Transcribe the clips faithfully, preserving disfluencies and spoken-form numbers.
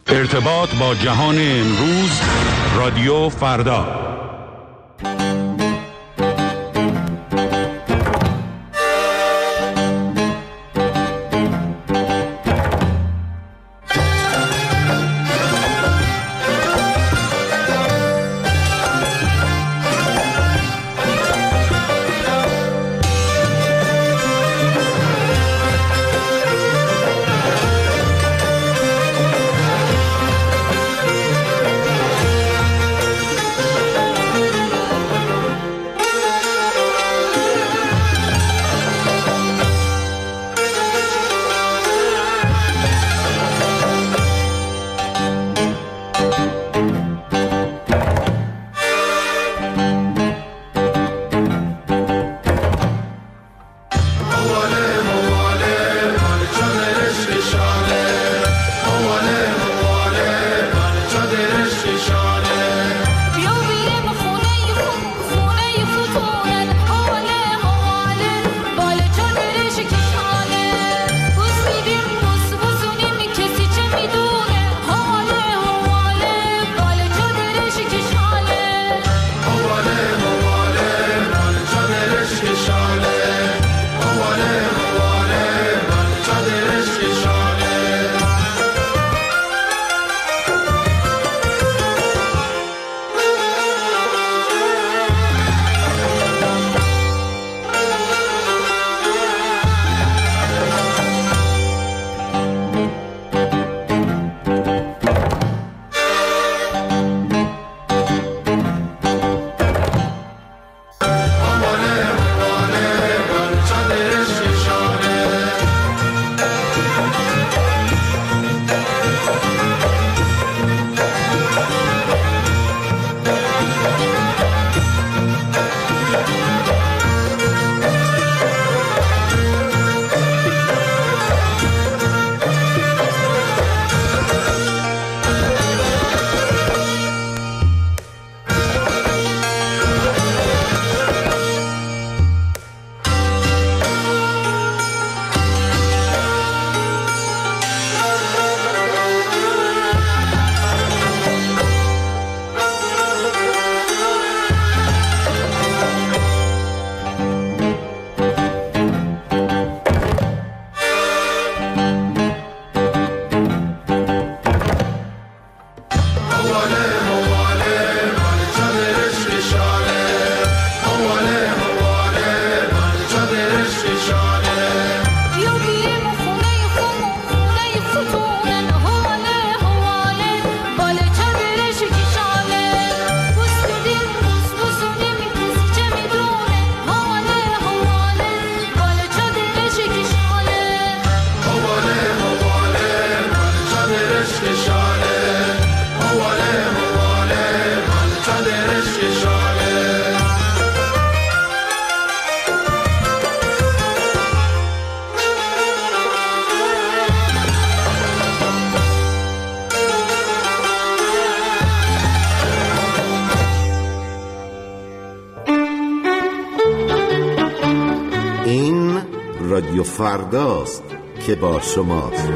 ارتباط با جهان امروز، رادیو فردا. رادیو فرداست که با شماست.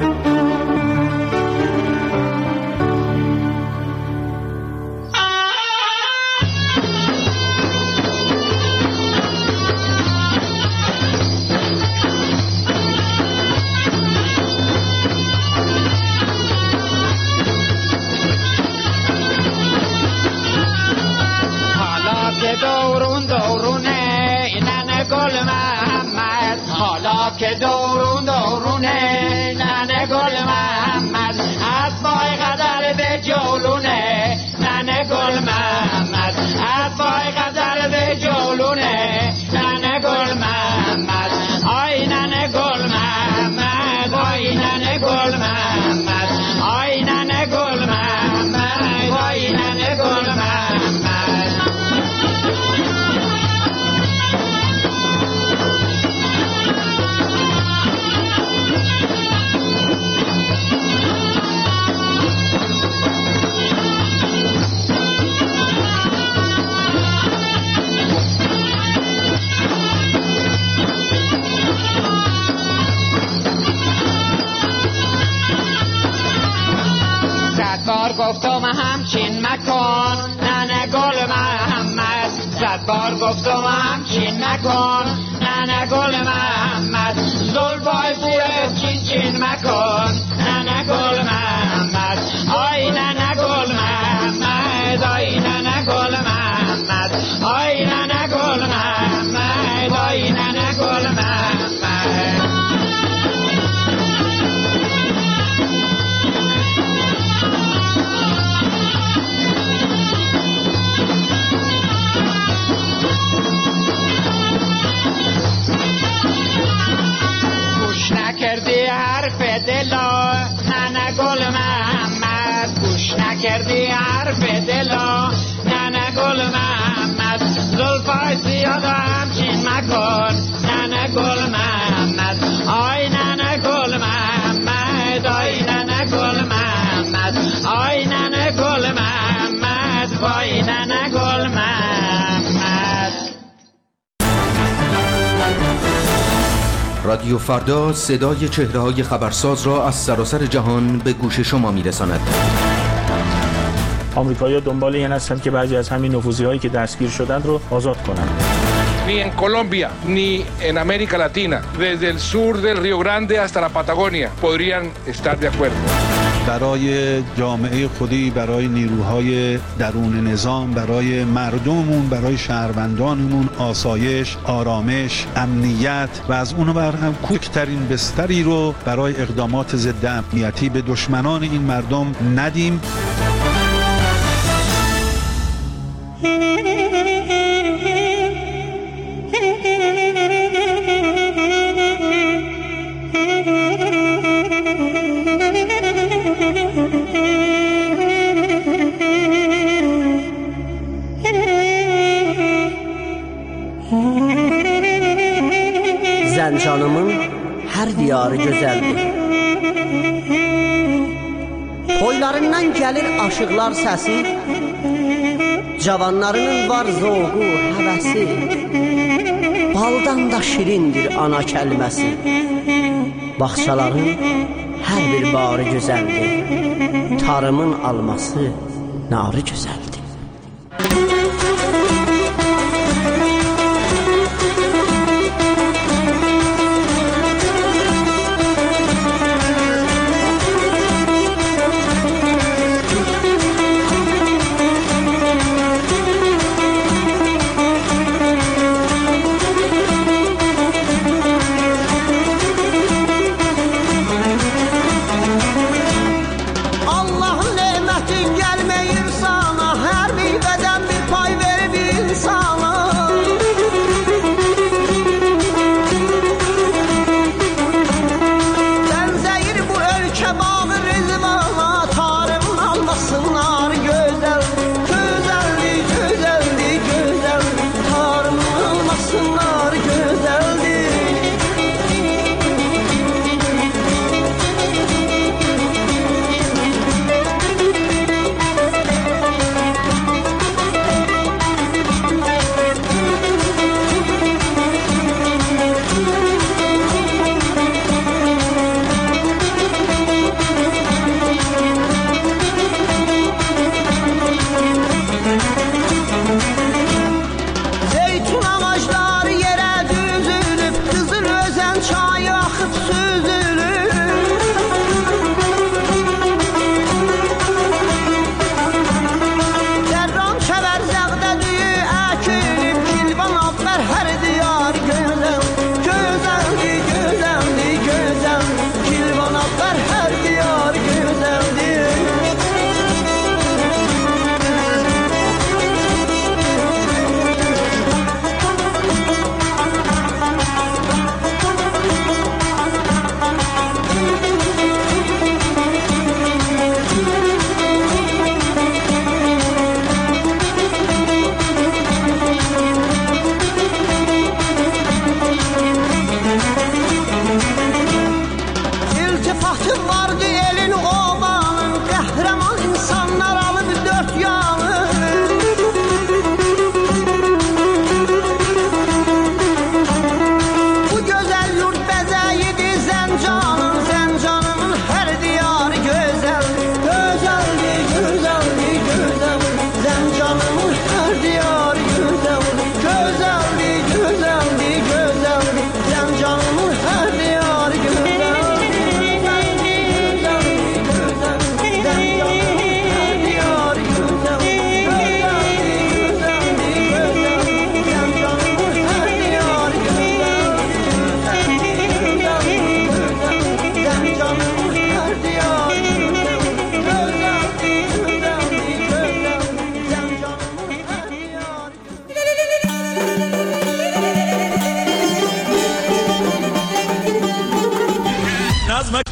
که دورون دورونه ننه گل محمد از پای قدر به جولونه ننه گل محمد از پای قدر به جولونه ننه گل محمد آی ننه گل محمد آی ننه گل محمد آی ننه گل محمد آی ننه گل محمد صد بار گفتم همچین مکن ننه گل محمد صد بار گفتم همچین نکن ننه گل محمد زلفای بوی چین چین مکن ننه گل محمد آی ننه گل محمد آی ننه گل محمد آی ننه گل محمد آی ننه گل محمد نکردی حرف دلا ننه گل محمد گوش نکردی حرف دلا ننه گل محمد زلفای زیاد همچین مکن ننه گل محمد آی ننه گل محمد آی ننه گل محمد آی ننه گل محمد وای ننه گل محمد. رادیو فردا صدای چهره‌های خبرساز را از سراسر جهان به گوش شما می‌رساند. آمریکایی‌ها دنبال این هستند که بعضی از همین نفوذی‌هایی که دستگیر شدند رو آزاد کنند. Ni en Colombia, ni en América Latina, desde el sur del Río Grande hasta la Patagonia, podrían estar de acuerdo. برای جامعه خودی، برای نیروهای درون نظام، برای مردممون، برای شهروندانمون آسایش، آرامش، امنیت و از اونو بر هم کوچکترین بستری رو برای اقدامات ضد امنیتی به دشمنان این مردم ندیم. Zəncanımın hər diyarı gözəldir. Toylarından gəlir aşıqlar səsi, cavanlarının var zoğu, həvəsi, baldan da şirindir ana kəlməsi. Bağçaların hər bir barı gözəldir, tarımın alması narı gözəldir. Allah'ın nemətin gəlməyir sana,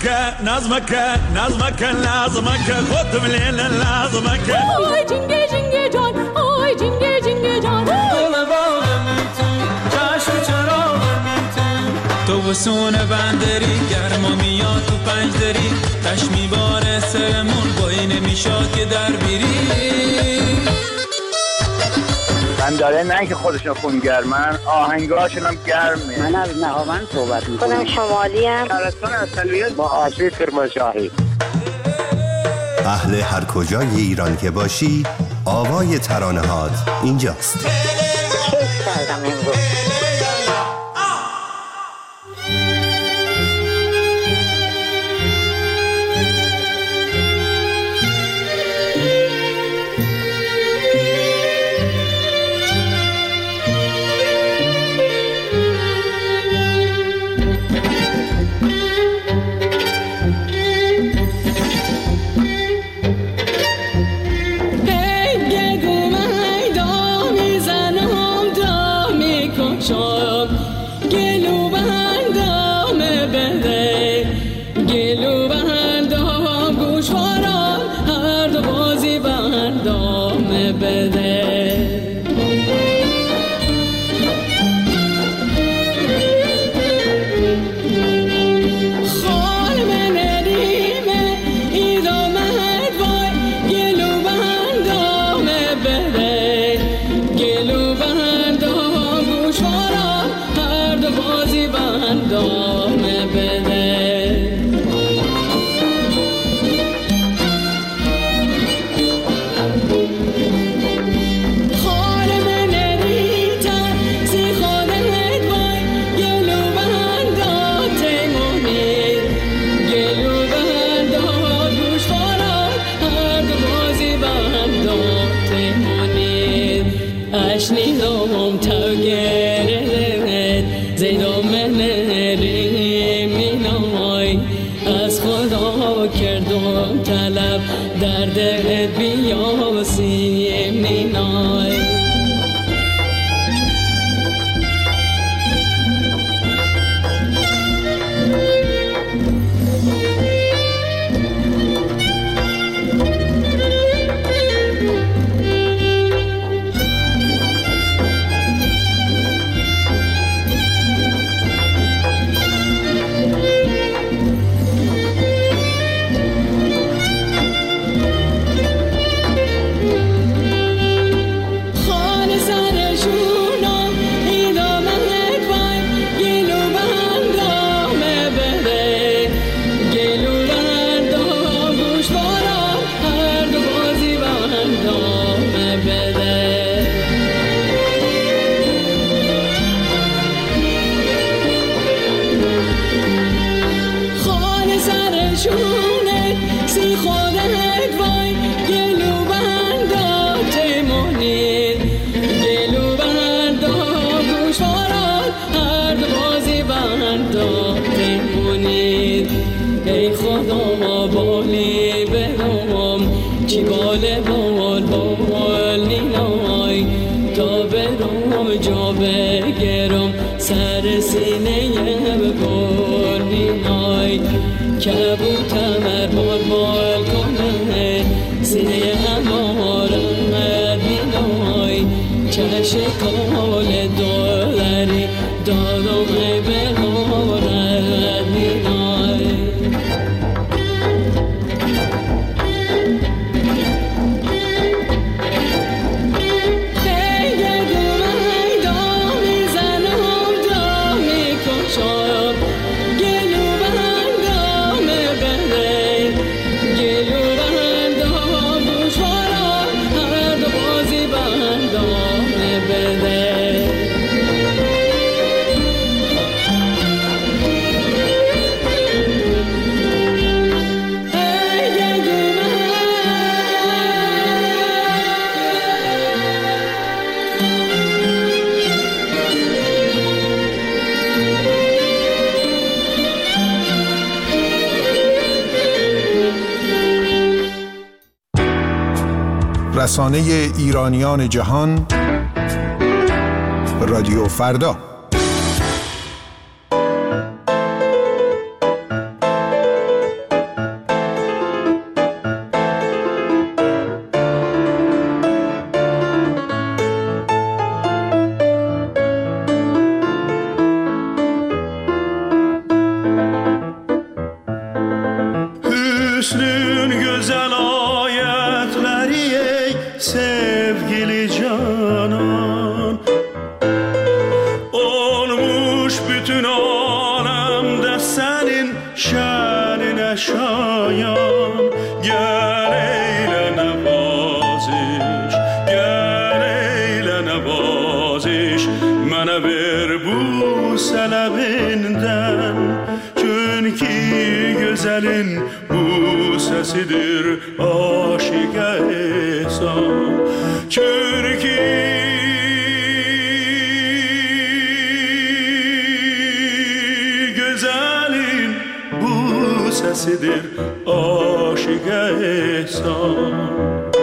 نظمك نظمك نظمك نظمك خودم لیل نظمك آی جنگه جنگه جان آی جنگه جنگه جان دل باغم تو چشم چراغم تو تو وسون بندری گرما میاد تو پنج دری تش میباره سرمون بایی نمیشاد که در بیری من داره نه که خودشون خونگرمن آهنگاشون هم گرمه. من از نهاوند صحبت میکنم. خودم شمالی ام. شهرستان اصلیت با آسیب کرمانشاهی. اهل هر کجای ایران که باشی آوای ترانه هات اینجاست. کیف کردم امروز. رسانه ایرانیان جهان رادیو فردا. güzel ayetleri ey sevgili canan. Olmuş bütün alemde senin şanine şayan. Gel eyle nevaziş, gel eyle nevaziş, mənə ver bu sələbindən. Çünki gözəlin bu səsidir aşiqə ehsan. Çünki gözəlin bu səsidir aşiqə ehsan.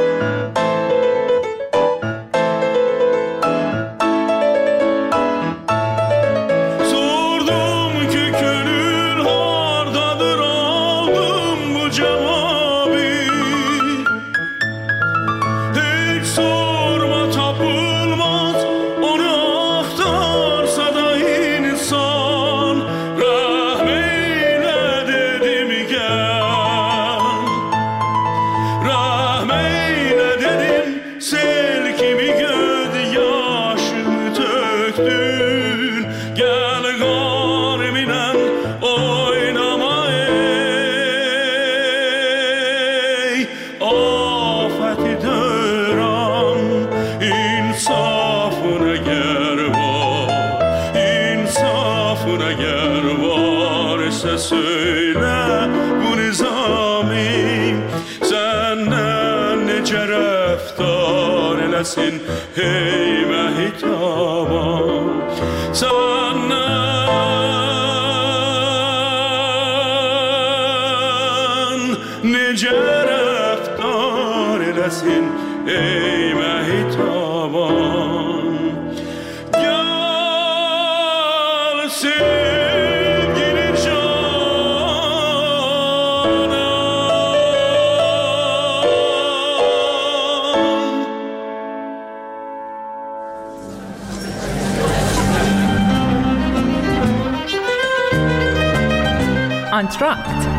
Söyle bu nizami senden nece rəftar eləsin hey məhitaban. Senden nece rəftar eləsin hey məhitaban. Gəlsin آنتراکت.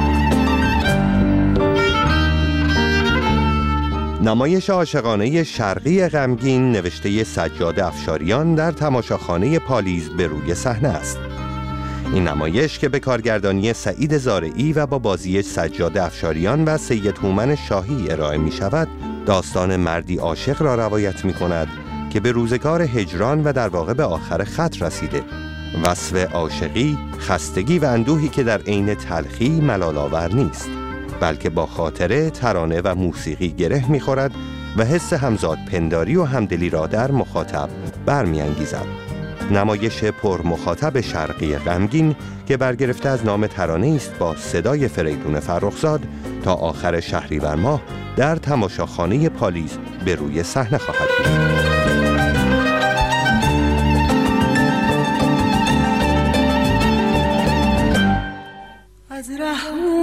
نمایش عاشقانه شرقی غمگین نوشته سجاد افشاریان در تماشاخانه پالیز به روی صحنه است. این نمایش که به کارگردانی سعید زارعی و با بازی سجاد افشاریان و سید هومن شاهی ارائه می شود، داستان مردی عاشق را روایت می کند که به روزگار هجران و در واقع به آخر خط رسیده. وصف عاشقی، خستگی و اندوهی که در عین تلخی ملال‌آور نیست، بلکه با خاطره، ترانه و موسیقی گره می‌خورد و حس همزاد پنداری و همدلی را در مخاطب برمی‌انگیزد. نمایش پر مخاطب شرقی غمگین که برگرفته از نام ترانه است با صدای فریدون فرخزاد تا آخر شهریور ماه در تماشاخانه پالیز به روی صحنه خواهد بود. از ره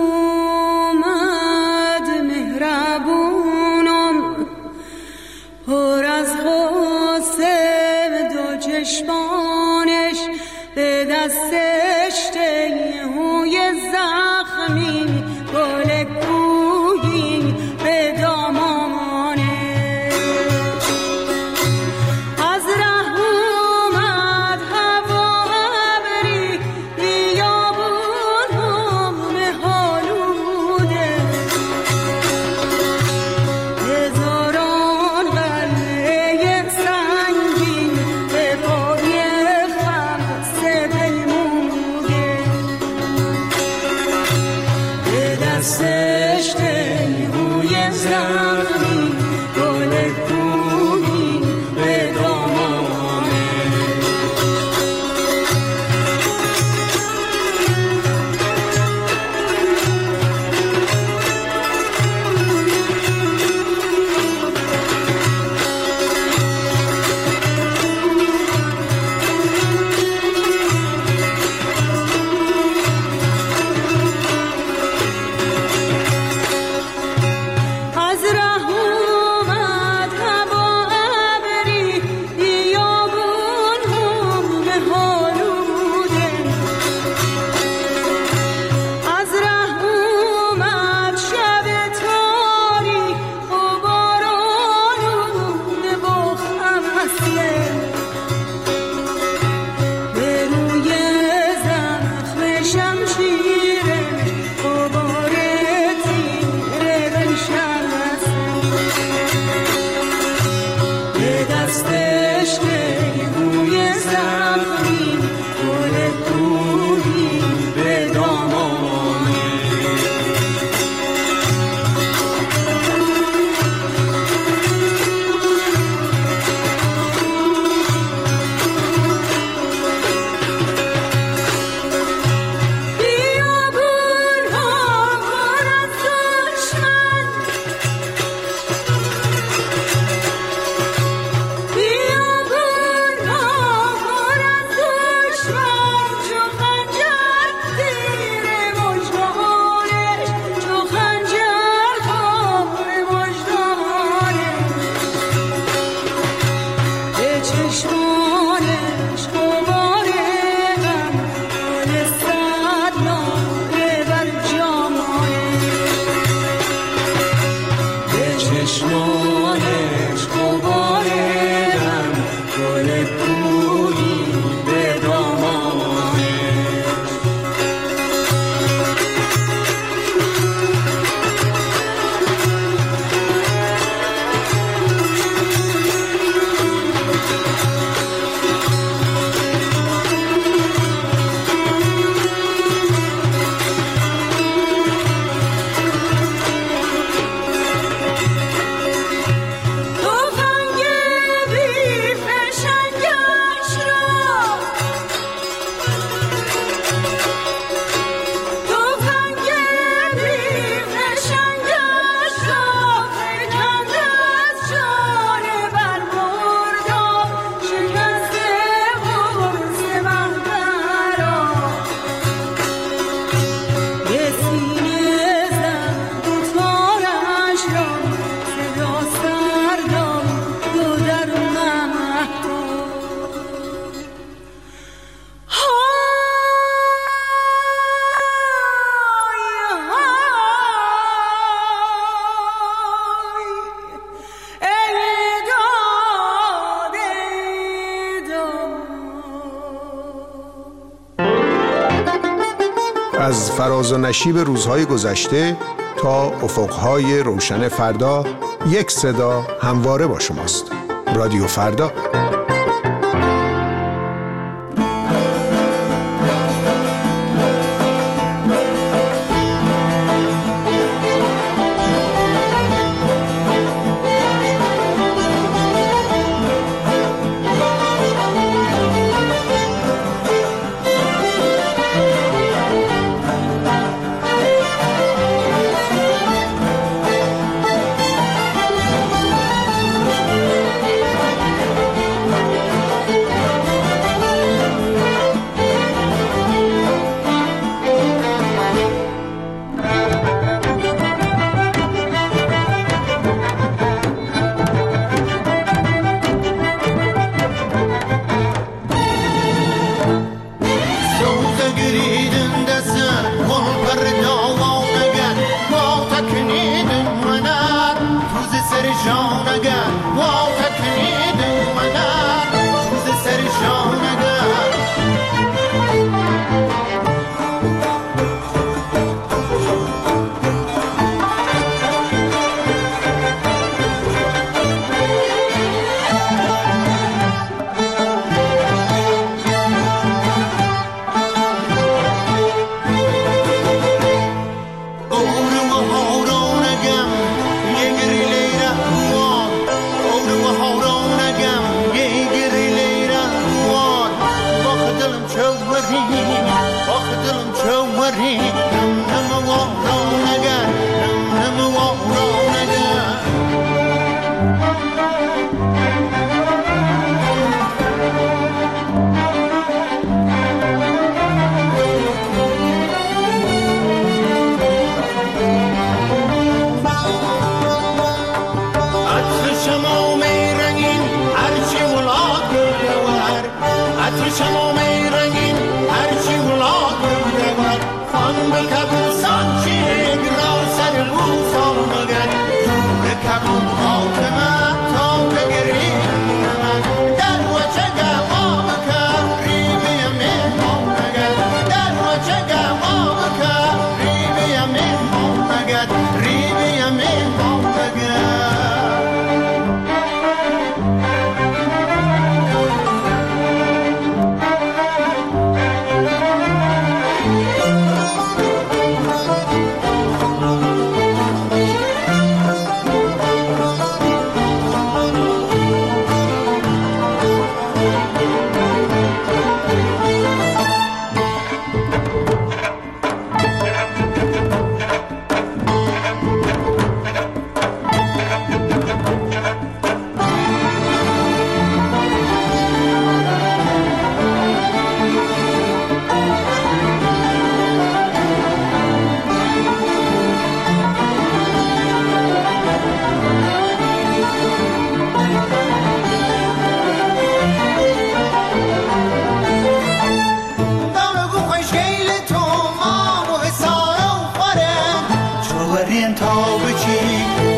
اومد مهربونم پر از غصه دو چشمانش به دستش تیهوی زخمی گل کوهی به دامانش. از ره اومد هوا ابری بیابون مهالوده هزاران قلعه سنگین به پای خمسه پیموده به دستش تیهوی زخمی گل کوهی به دامانش. از ره چشمانش غبارم گل کویی به دامانش. از فراز و نشیب روزهای گذشته تا افقهای روشن فردا، یک صدا همواره با شماست. رادیو فردا.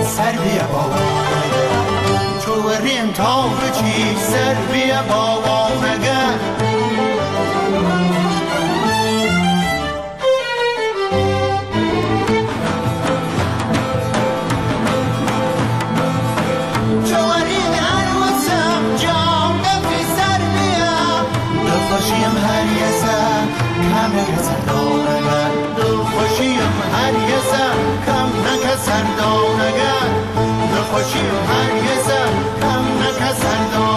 سر بیا بابا چورین تاق چی سر بیا بابا نگر چورین عروسم جام دفی سر بیا دفاشیم هر یه سر کم نکسر دانگر دفاشیم هر یه سر کم نکسر دانگر دفاشیم هر یه سر کم نکسر دانگر